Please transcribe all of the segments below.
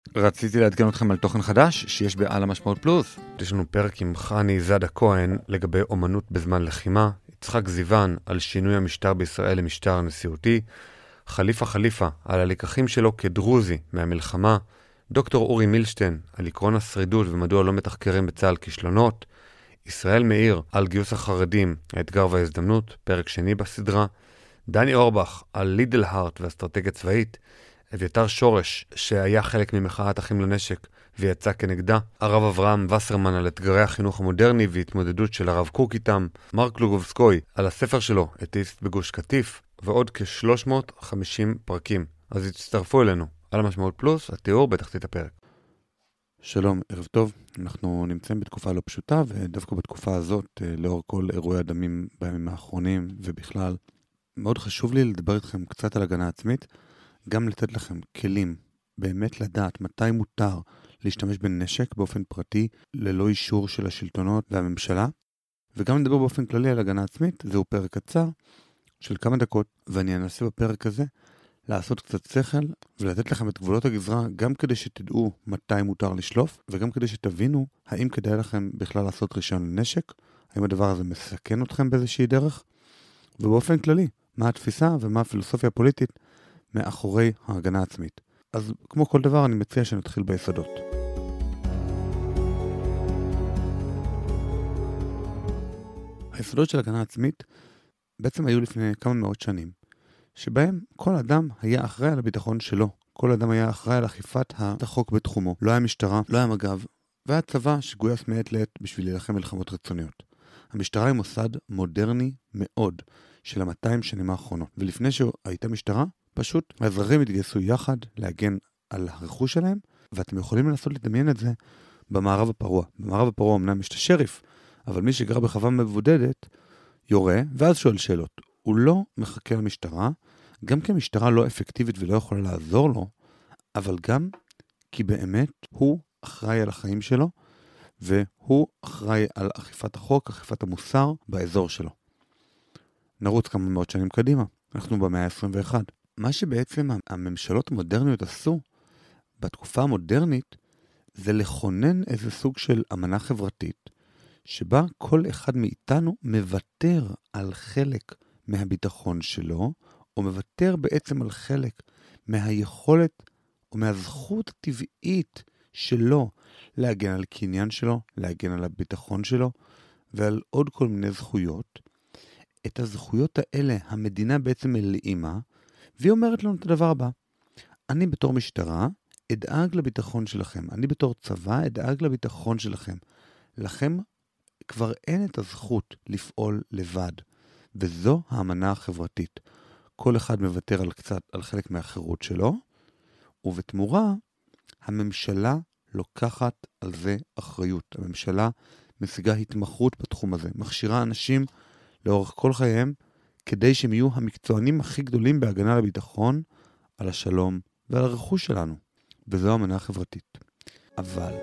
רציתי לעדכן אתכם על תוכן חדש שיש בעל המשמעות פלוס. יש לנו פרק עם חני זדה כהן לגבי אומנות בזמן לחימה, יצחק זיוון על שינוי המשטר בישראל למשטר נשיאותי, חליפה על הלקחים שלו כדרוזי מהמלחמה, דוקטור אורי מילשטיין על עקרון השרידות ומדוע לא מתחקרים בצה"ל כישלונות, ישראל מאיר על גיוס החרדים, האתגר וההזדמנות, פרק שני בסדרה, דני אורבך על לידל הארט ואסטרטגיה צבאית, אביתר שורש שהיה חלק ממחאת אחים לנשק ויצא כנגדה, הרב אברהם וסרמן על אתגרי החינוך המודרני והתמודדות של הרב קוק איתם, מרק לוגובסקוי על הספר שלו אתאיסט בגוש קטיף, ועוד כ-350 פרקים. אז הצטרפו אלינו על המשמעות פלוס, התיאור בתחתית הפרק. שלום, ערב טוב. אנחנו נמצאים בתקופה לא פשוטה, ודווקא בתקופה הזאת, לאור כל אירועי הדמים בימים האחרונים ובכלל, מאוד חשוב לי לדבר איתכם קצת על הגנה עצמית, גם לתת לכם כלים, באמת לדעת מתי מותר להשתמש בנשק באופן פרטי, ללא אישור של השלטונות והממשלה, וגם לדבר באופן כללי על הגנה עצמית. זהו פרק קצר של כמה דקות, ואני אנסה בפרק הזה לעשות קצת שכל, ולתת לכם את גבולות הגזרה, גם כדי שתדעו מתי מותר לשלוף, וגם כדי שתבינו האם כדאי לכם בכלל לעשות רישיון לנשק, האם הדבר הזה מסכן אתכם באיזושהי דרך, ובאופן כללי, מה התפיסה ומה הפילוסופיה הפוליטית מאחורי ההגנה העצמית. אז כמו כל דבר אני מציע שנתחיל ביסודות. היסודות של הגנה עצמית בעצם היו לפני כמה מאות שנים, שבהם כל אדם היה אחראי על הביטחון שלו. כל אדם היה אחראי על אכיפת החוק בתחומו. לא היה משטרה, לא היה מג"ב, והיה צבא שגויס מעת לעת בשביל להילחם מלחמות רצוניות. המשטרה היא מוסד מודרני מאוד של 200 שנים האחרונות. ולפני שהייתה משטרה, פשוט האזרחים התגייסו יחד להגן על הרכוש שלהם, ואתם יכולים לנסות לדמיין את זה במערב הפרוע. במערב הפרוע אמנם יש את השריף, אבל מי שגר בחווה מבודדת יורה, ואז שואל שאלות. הוא לא מחכה למשטרה, גם כי המשטרה לא אפקטיבית ולא יכולה לעזור לו, אבל גם כי באמת הוא אחראי על החיים שלו, והוא אחראי על אכיפת החוק, אכיפת המוסר באזור שלו. נרוץ כמה מאות שנים קדימה, אנחנו במאה ה-21. מה שבעצם הממשלות המודרניות עשו בתקופה המודרנית, זה לכונן איזה סוג של אמנה חברתית, שבה כל אחד מאיתנו מוותר על חלק מהביטחון שלו, או מוותר בעצם על חלק מהיכולת או מהזכות הטבעית שלו להגן על קניין שלו, להגן על הביטחון שלו, ועל עוד כל מיני זכויות. את הזכויות האלה המדינה בעצם מלאימה, והיא אומרת לנו את הדבר הבא: אני בתור משטרה אדאג לביטחון שלכם, אני בתור צבא אדאג לביטחון שלכם. לכם כבר אין את הזכות לפעול לבד, וזו האמנה החברתית. כל אחד מוותר על חלק מהחירות שלו, ובתמורה הממשלה לוקחת על זה אחריות. הממשלה משיגה התמחות בתחום הזה, מכשירה אנשים לאורך כל חייהם, כדי שהם יהיו המקצוענים הכי גדולים בהגנה לביטחון, על השלום ועל הרכוש שלנו. וזו האמנה החברתית. אבל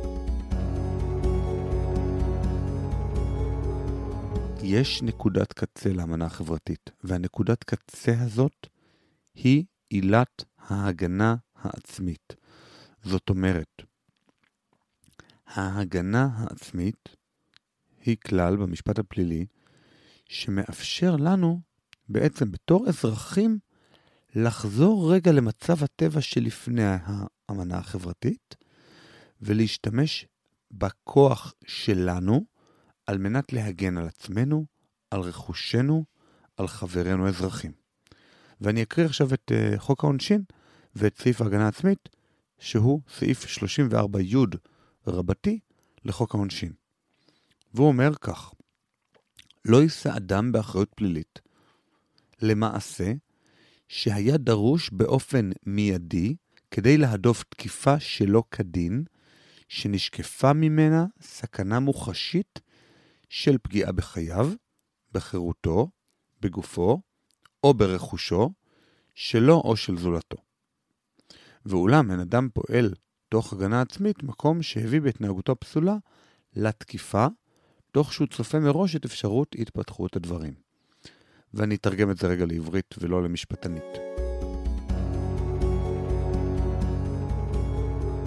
יש נקודת קצה לאמנה החברתית, והנקודת קצה הזאת היא עילת ההגנה העצמית. זאת אומרת, ההגנה העצמית היא כלל במשפט הפלילי, שמאפשר לנו בעצם בתור אזרחים לחזור רגע למצב הטבע שלפני האמנה החברתית, ולהשתמש בכוח שלנו על מנת להגן על עצמנו, על רכושנו, על חברינו האזרחים. ואני אקריא עכשיו את חוק העונשין ואת סעיף ההגנה העצמית, שהוא סעיף 34י רבתי לחוק העונשין. והוא אומר כך: לא יישא אדם באחריות פלילית למעשה שהיה דרוש באופן מיידי כדי להדוף תקיפה שלא כדין, שנשקפה ממנה סכנה מוחשית של פגיעה בחייו, בחירותו, בגופו או ברכושו, שלו או של זולתו. ואולם אין אדם פועל תוך הגנה עצמית מקום שהביא בהתנהגותו הפסולה לתקיפה, תוך שהוא צופה מראש את אפשרות התפתחות הדברים. ואני אתרגם את זה רגע לעברית ולא למשפטנית.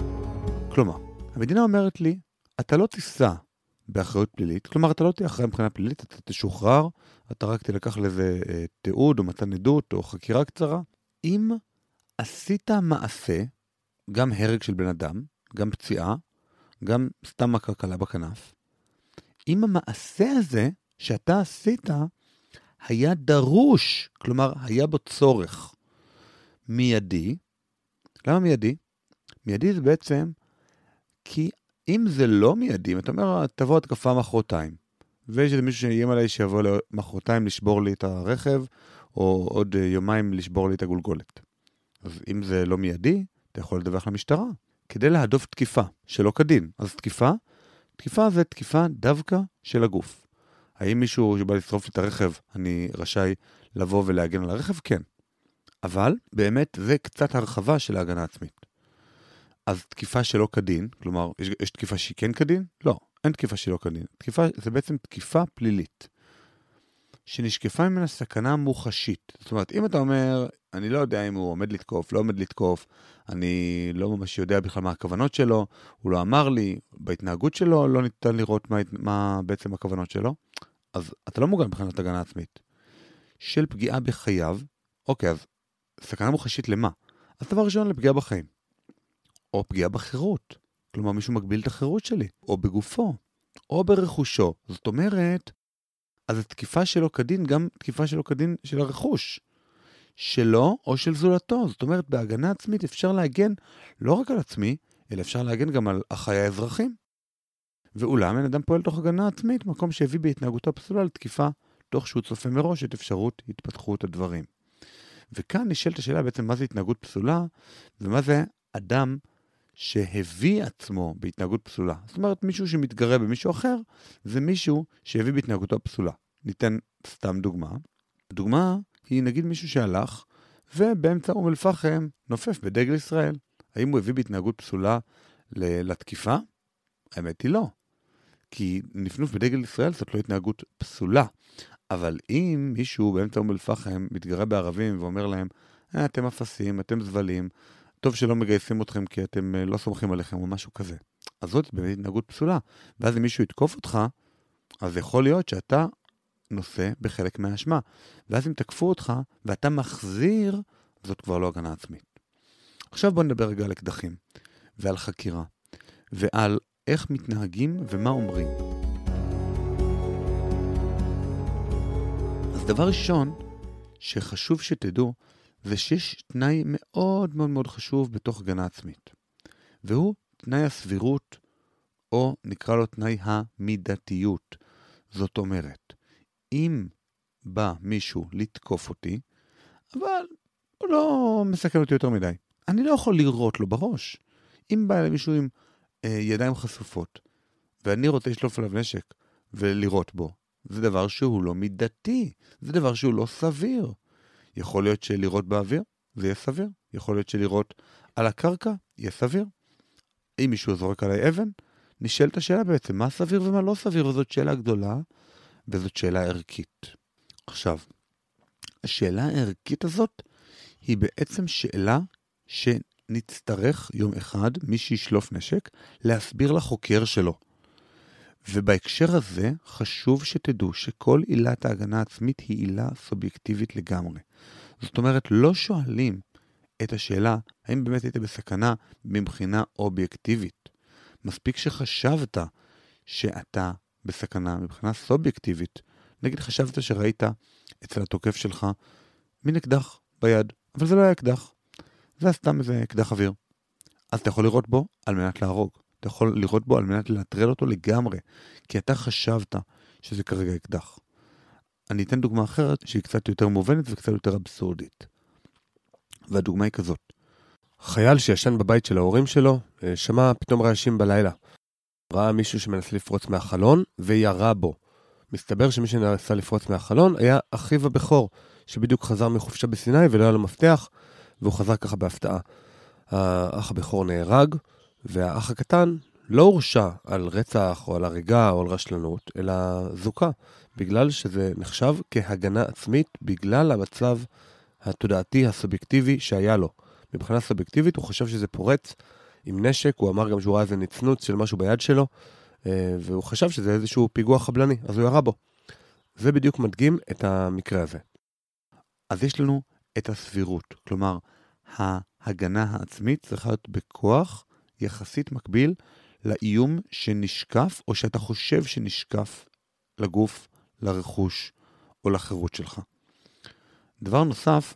כלומר, המדינה אומרת לי, אתה לא תיסע באחריות פלילית, כלומר, אתה לא תהיה אחראי מבחינה פלילית, אתה תשוחרר, אתה רק תלקח לאיזה תיעוד או מתן עדות או חקירה קצרה. אם עשית מעשה, גם הרג של בן אדם, גם פציעה, גם סתם מכה קלה בכנף, אם המעשה הזה שאתה עשית היה דרוש, כלומר, היה בו צורך מיידי. למה מיידי? מיידי זה בעצם כי אם זה לא מיידי, אתה אומר, תבוא התקפה מחרתיים, ויש איזה מישהו שיהיה עליי שיבוא מחרתיים לשבור לי את הרכב, או עוד יומיים לשבור לי את הגולגולת. אז אם זה לא מיידי, אתה יכול לדווח למשטרה, כדי להדוף תקיפה שלא כדין. אז תקיפה זה תקיפה דווקא של הגוף. האם מישהו שבא לשרוף לי את הרכב, אני רשאי לבוא ולהגן על הרכב? כן. אבל באמת זה קצת הרחבה של ההגנה העצמית. אז תקיפה שלא כדין, כלומר, יש תקיפה שהיא כן כדין? לא, אין תקיפה שלא כדין. תקיפה זה בעצם תקיפה פלילית, שנשקפה ממנה סכנה מוחשית. זאת אומרת, אם אתה אומר, אני לא יודע אם הוא עומד לתקוף, לא עומד לתקוף, אני לא ממש יודע בכלל מה הכוונות שלו, הוא לא אמר לי, בהתנהגות שלו לא ניתן לראות מה בעצם הכוונות שלו, אז אתה לא מוגן מבחינת הגנה עצמית. של פגיעה בחייו, אוקיי, אז סכנה מוחשית למה? אז דבר ראשון לפגיעה בחיים. או פגיעה בחירות. כלומר, מישהו מגביל את החירות שלי. או בגופו. או ברכושו. זאת אומרת, אז התקיפה שלו כדין, גם תקיפה שלו כדין של הרכוש. שלו או של זולתו. זאת אומרת, בהגנה עצמית אפשר להגן לא רק על עצמי, אלא אפשר להגן גם על החיי האזרחים. ואולם, אין אדם פועל תוך הגנה עצמית, מקום שהביא בהתנהגותו פסולה לתקיפה, תוך שהוא צופה מראש את אפשרות התפתחות הדברים. וכאן נשאלת השאלה בעצם מה זה התנהגות פסולה, ומה זה אדם שהביא עצמו בהתנהגות פסולה. זאת אומרת, מישהו שמתגרה במישהו אחר, זה מישהו שהביא בהתנהגותו פסולה. ניתן סתם דוגמה. הדוגמה היא נגיד מישהו שהלך, ובאמצע אום אל-פחם נופף בדגל ישראל. האם הוא הביא בהתנהגות פסולה לתקיפה? האמת היא לא. כי נפנוף בדגל ישראל זאת לא התנהגות פסולה. אבל אם מישהו באמצע אום אל-פחם מתגרה בערבים ואומר להם, אתם אפסים, אתם זבלים, טוב שלא מגייסים אתכם כי אתם לא סומכים עליכם או משהו כזה. אז זאת באמת התנהגות פסולה. ואז אם מישהו יתקוף אותך, אז יכול להיות שאתה נושא בחלק מהאשמה. ואז אם תקפו אותך ואתה מחזיר, זאת כבר לא הגנה עצמית. עכשיו בוא נדבר רגע על אקדחים, ועל חקירה, ועל איך מתנהגים ומה אומרים. אז דבר ראשון שחשוב שתדעו, זה שיש תנאי מאוד מאוד מאוד חשוב בתוך הגנה עצמית. והוא תנאי הסבירות, או נקרא לו תנאי המידתיות. זאת אומרת, אם בא מישהו לתקוף אותי, אבל הוא לא מסכן אותי יותר מדי, אני לא יכול לראות לו בראש. אם בא אליי מישהו עם ידיים חשופות, ואני רוצה לשלוף עליו נשק ולראות בו, זה דבר שהוא לא מידתי, זה דבר שהוא לא סביר. יכול להיות שלירות באוויר, זה יהיה סביר. יכול להיות שלירות על הקרקע, יהיה סביר. אם מישהו זורק עליי אבן, נשאלת השאלה בעצם, מה סביר ומה לא סביר, וזאת שאלה גדולה, וזאת שאלה ערכית. עכשיו, השאלה הערכית הזאת, היא בעצם שאלה שנצטרך יום אחד, מי שישלוף נשק, להסביר לחוקר שלו. ובהקשר הזה, חשוב שתדעו שכל עילת ההגנה העצמית היא עילה סובייקטיבית לגמרי. זאת אומרת, לא שואלים את השאלה, האם באמת היית בסכנה מבחינה אובייקטיבית. מספיק שחשבת שאתה בסכנה מבחינה סובייקטיבית. נגיד חשבת שראית אצל התוקף שלך מין אקדח ביד, אבל זה לא היה אקדח. זה היה סתם איזה אקדח אוויר. אז אתה יכול לראות בו על מנת להרוג. אתה יכול לראות בו על מנת להטרל אותו לגמרי, כי אתה חשבת שזה כרגע אקדח. אני אתן דוגמה אחרת שהיא קצת יותר מובנת וקצת יותר אבסורדית. והדוגמה היא כזאת. חייל שישן בבית של ההורים שלו, שמע פתאום רעשים בלילה. ראה מישהו שמנסה לפרוץ מהחלון וירה בו. מסתבר שמי שנסה לפרוץ מהחלון היה אחיו הבכור, שבדיוק חזר מחופשה בסיני ולא היה לו מפתח, והוא חזר ככה בהפתעה. האח הבכור נהרג, והאח הקטן לא הורשע על רצח או על הריגה או על רשלנות, אלא זוקה, בגלל שזה נחשב כהגנה עצמית, בגלל המצב התודעתי הסובייקטיבי שהיה לו. מבחינה סובייקטיבית הוא חושב שזה פורץ עם נשק, הוא אמר גם שהוא ראה איזה נצנוץ של משהו ביד שלו, והוא חשב שזה איזשהו פיגוע חבלני, אז הוא ירה בו. זה בדיוק מדגים את המקרה הזה. אז יש לנו את הסבירות, כלומר, ההגנה העצמית צריכה להיות בכוח יחסית מקביל לאיום שנשקף, או שאתה חושב שנשקף לגוף, לרכוש או לחירות שלך. דבר נוסף,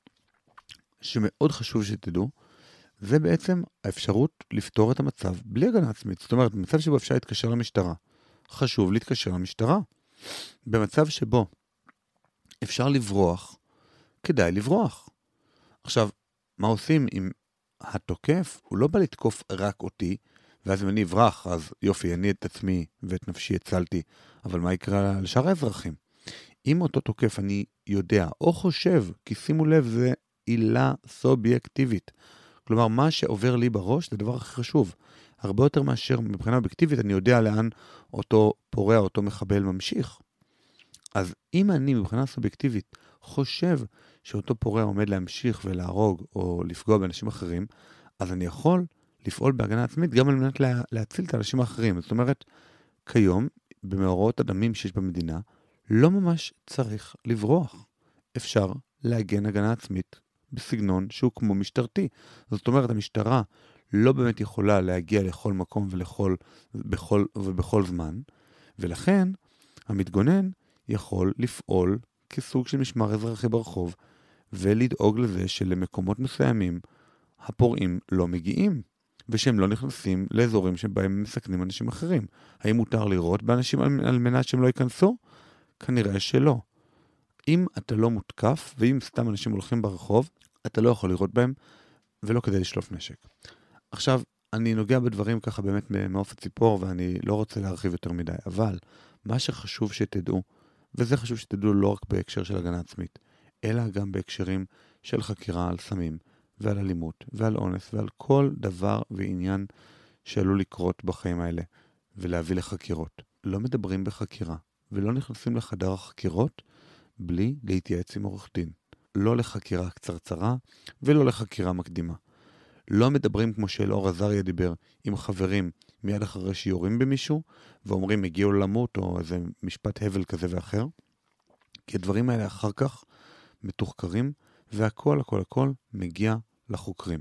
שמאוד חשוב שתדעו, זה בעצם האפשרות לפתור את המצב בלי הגנה עצמית. זאת אומרת, במצב שבו אפשר להתקשר למשטרה, חשוב להתקשר למשטרה. במצב שבו אפשר לברוח, כדאי לברוח. עכשיו, מה עושים אם התוקף הוא לא בא לתקוף רק אותי, ואז אם אני אברח, אז יופי, אני את עצמי ואת נפשי הצלתי, אבל מה יקרה לשאר האזרחים? אם אותו תוקף אני יודע או חושב, כי שימו לב, זה עילה סובייקטיבית. כלומר, מה שעובר לי בראש זה הדבר הכי חשוב. הרבה יותר מאשר מבחינה אובייקטיבית, אני יודע לאן אותו פורע, אותו מחבל ממשיך. אז אם אני מבחינה סובייקטיבית חושב שאותו פורע עומד להמשיך ולהרוג או לפגוע באנשים אחרים, אז אני יכול לפעול בהגנה עצמית גם על מנת להציל את האנשים האחרים. זאת אומרת, כיום, במאורעות הדמים שיש במדינה, לא ממש צריך לברוח. אפשר להגן הגנה עצמית בסגנון שהוא כמו משטרתי. זאת אומרת, המשטרה לא באמת יכולה להגיע לכל מקום ובכל זמן, ולכן המתגונן יכול לפעול כסוג של משמר אזרחי ברחוב, ולדאוג לזה שלמקומות מסוימים הפורעים לא מגיעים, ושהם לא נכנסים לאזורים שבהם מסכנים אנשים אחרים. האם מותר לראות באנשים על מנת שהם לא ייכנסו? כנראה שלא. אם אתה לא מותקף, ואם סתם אנשים הולכים ברחוב, אתה לא יכול לראות בהם, ולא כדי לשלוף נשק. עכשיו, אני נוגע בדברים ככה באמת מעוף הציפור, ואני לא רוצה להרחיב יותר מדי, אבל מה שחשוב שתדעו, וזה חשוב שתדעו לא רק בהקשר של הגנה עצמית, אלא גם בהקשרים של חקירה על סמים, ועל אלימות, ועל אונס, ועל כל דבר ועניין שעלול לקרות בחיים האלה, ולהביא לחקירות. לא מדברים בחקירה, ולא נכנסים לחדר החקירות, בלי להתייעץ עם עורך דין. לא לחקירה קצרצרה, ולא לחקירה מקדימה. לא מדברים כמו שאלאור עזריה דיבר עם חברים מיד אחרי שיורים במישהו, ואומרים הגיעו למות, או איזה משפט הבל כזה ואחר. כי הדברים האלה אחר כך מתוחקרים, והכל, הכל מגיע לחוקרים.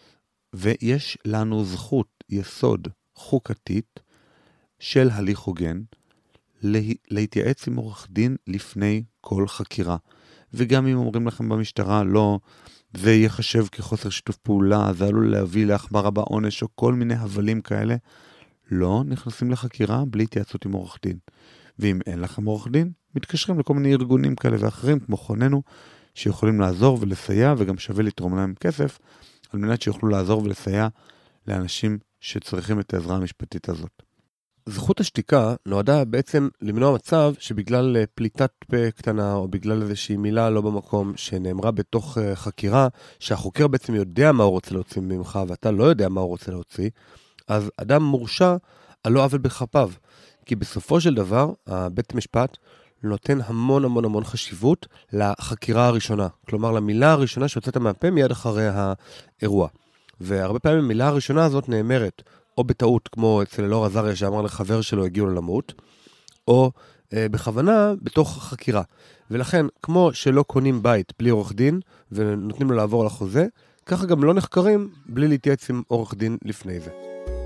ויש לנו זכות יסוד חוקתית של הליך הוגן, להתייעץ עם עורך דין לפני כל חקירה. וגם אם אומרים לכם במשטרה, לא, זה יחשב כחוסר שיתוף פעולה, זה עלול להביא להחמרה בעונש, או כל מיני הבלים כאלה, לא נכנסים לחקירה בלי התייעצות עם עורך דין. ואם אין לכם עורך דין, מתקשרים לכל מיני ארגונים כאלה ואחרים, כמו חוננו, שיכולים לעזור ולסייע, וגם שווה לתרום להם כסף, על מנת שיוכלו לעזור ולסייע לאנשים שצריכים את העזרה המשפטית הזאת. זכות השתיקה נועדה בעצם למנוע מצב שבגלל פליטת פה קטנה, או בגלל איזושהי מילה לא במקום שנאמרה בתוך חקירה, שהחוקר בעצם יודע מה הוא רוצה להוציא ממך, ואתה לא יודע מה הוא רוצה להוציא, אז אדם מורשע על לא עוול בכפיו. כי בסופו של דבר, בית המשפט נותן המון חשיבות לחקירה הראשונה. כלומר, למילה הראשונה שיוצאת מהפה מיד אחרי האירוע. והרבה פעמים המילה הראשונה הזאת נאמרת, או בטעות, כמו אצל אלאור עזריה שאמר לחבר שלו הגיעו למות, או בכוונה בתוך חקירה. ולכן, כמו שלא קונים בית בלי עורך דין, ונותנים לו לעבור על החוזה, ככה גם לא נחקרים בלי להתייעץ עם עורך דין לפני זה.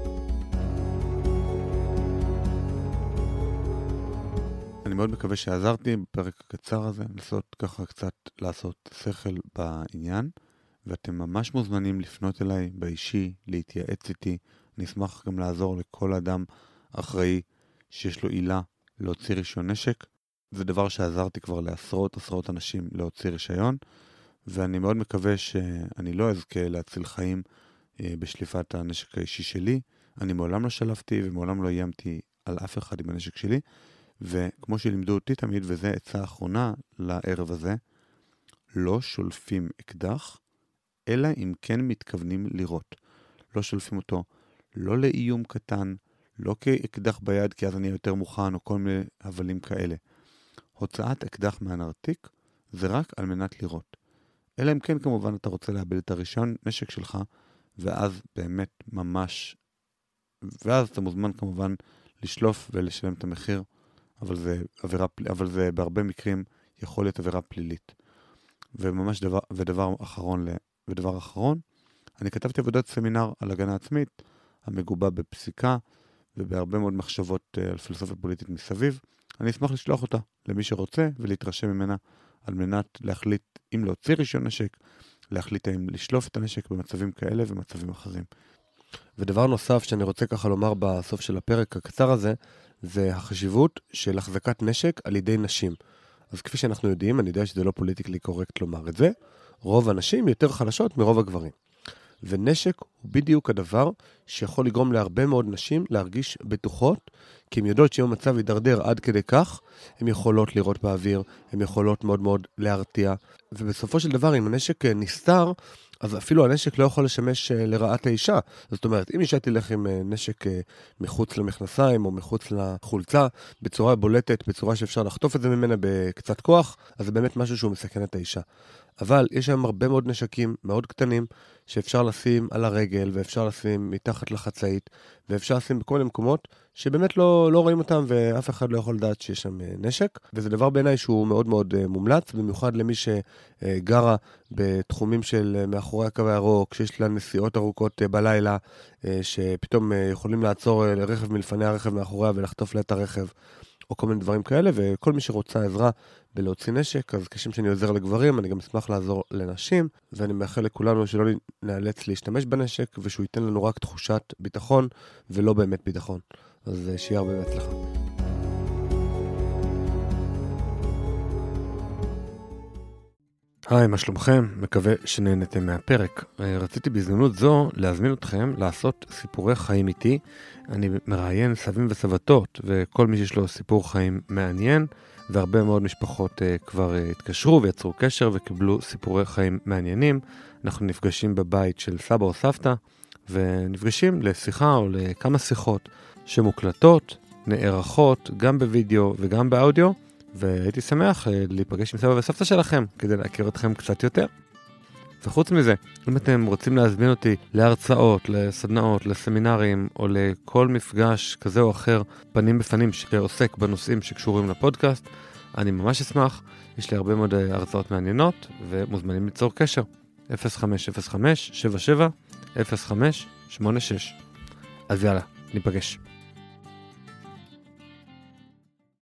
אני מאוד מקווה שעזרתי בפרק הקצר הזה, לנסות ככה קצת לעשות שכל בעניין, ואתם ממש מוזמנים לפנות אליי באישי, להתייעץ איתי. אני אשמח גם לעזור לכל אדם אחראי שיש לו עילה להוציא רישיון נשק. זה דבר שעזרתי כבר לעשרות אנשים להוציא רישיון, ואני מאוד מקווה שאני לא אזכה להציל חיים בשליפת הנשק האישי שלי. אני מעולם לא שלפתי ומעולם לא איימתי על אף אחד עם הנשק שלי, וכמו שלימדו אותי תמיד, וזה עצה האחרונה לערב הזה, לא שולפים אקדח, אלא אם כן מתכוונים לירות. לא שולפים אותו, לא לאיום קטן, לא כאקדח ביד, כי אז אני יותר מוכן, או כל מיני הבלים כאלה. הוצאת אקדח מהנרתיק, זה רק על מנת לירות. אלא אם כן כמובן אתה רוצה לאבד את הרישיון נשק שלך, ואז באמת ממש, ואז אתה מוזמן כמובן לשלוף ולשלם את המחיר, אבל זה בהרבה מקרים יכול להיות עבירה פלילית. וממש ודבר אחרון, אני כתבתי עבודת סמינר על הגנה עצמית, המגובה בפסיקה, ובהרבה מאוד מחשבות על פילוסופיה פוליטית מסביב. אני אשמח לשלוח אותה למי שרוצה ולהתרשם ממנה, על מנת להחליט אם להוציא רישיון נשק, להחליט אם לשלוף את הנשק במצבים כאלה ומצבים אחרים. ודבר נוסף שאני רוצה ככה לומר בסוף של הפרק הקצר הזה, זה החשיבות של החזקת נשק על ידי נשים. אז כפי שאנחנו יודעים, אני יודע שזה לא פוליטיקלי קורקט לומר את זה, רוב הנשים יותר חלשות מרוב הגברים. ונשק הוא בדיוק הדבר שיכול לגרום להרבה מאוד נשים להרגיש בטוחות, כי הן יודעות שאם המצב יידרדר עד כדי כך, הן יכולות לירות באוויר, הן יכולות מאוד מאוד להרתיע, ובסופו של דבר אם הנשק נסתר, אז אפילו הנשק לא יכול לשמש לרעת האישה. זאת אומרת, אם אישה תלך עם נשק מחוץ למכנסיים או מחוץ לחולצה, בצורה בולטת, בצורה שאפשר לחטוף את זה ממנה בקצת כוח, אז זה באמת משהו שהוא מסכן את האישה. אבל יש שם הרבה מאוד נשקים מאוד קטנים שאפשר לשים על הרגל ואפשר לשים מתחת לחצאית ואפשר לשים בכל מיני מקומות שבאמת לא רואים אותם ואף אחד לא יכול לדעת שיש שם נשק. וזה דבר בעיניי שהוא מאוד מאוד מומלץ, במיוחד למי שגרה בתחומים של מאחורי הקו הירוק, שיש לה נסיעות ארוכות בלילה, שפתאום יכולים לעצור רכב מלפני הרכב מאחוריה ולחטוף לה את הרכב. או כל מיני דברים כאלה, וכל מי שרוצה עזרה בלהוציא נשק, אז כשם שאני עוזר לגברים, אני גם אשמח לעזור לנשים, ואני מאחל לכולנו שלא נאלץ להשתמש בנשק, ושהוא ייתן לנו רק תחושת ביטחון, ולא באמת ביטחון. אז שיהיה הרבה בהצלחה. היי, מה שלומכם? מקווה שנהנתם מהפרק. רציתי בהזדמנות זו להזמין אתכם לעשות סיפורי חיים איתי. אני מראיין סבים וסבתות, וכל מי שיש לו סיפור חיים מעניין, והרבה מאוד משפחות כבר התקשרו ויצרו קשר וקיבלו סיפורי חיים מעניינים. אנחנו נפגשים בבית של סבא או סבתא, ונפגשים לשיחה או לכמה שיחות שמוקלטות, נערכות, גם בווידאו וגם באודיו, והייתי שמח להיפגש עם סבא וסבתא שלכם כדי להכיר אתכם קצת יותר. וחוץ מזה, אם אתם רוצים להזמין אותי להרצאות, לסדנאות, לסמינרים או לכל מפגש כזה או אחר פנים בפנים שעוסק בנושאים שקשורים לפודקאסט, אני ממש אשמח. יש לי הרבה מאוד הרצאות מעניינות ומוזמנים ליצור קשר. 0505-77-0586. אז יאללה, ניפגש.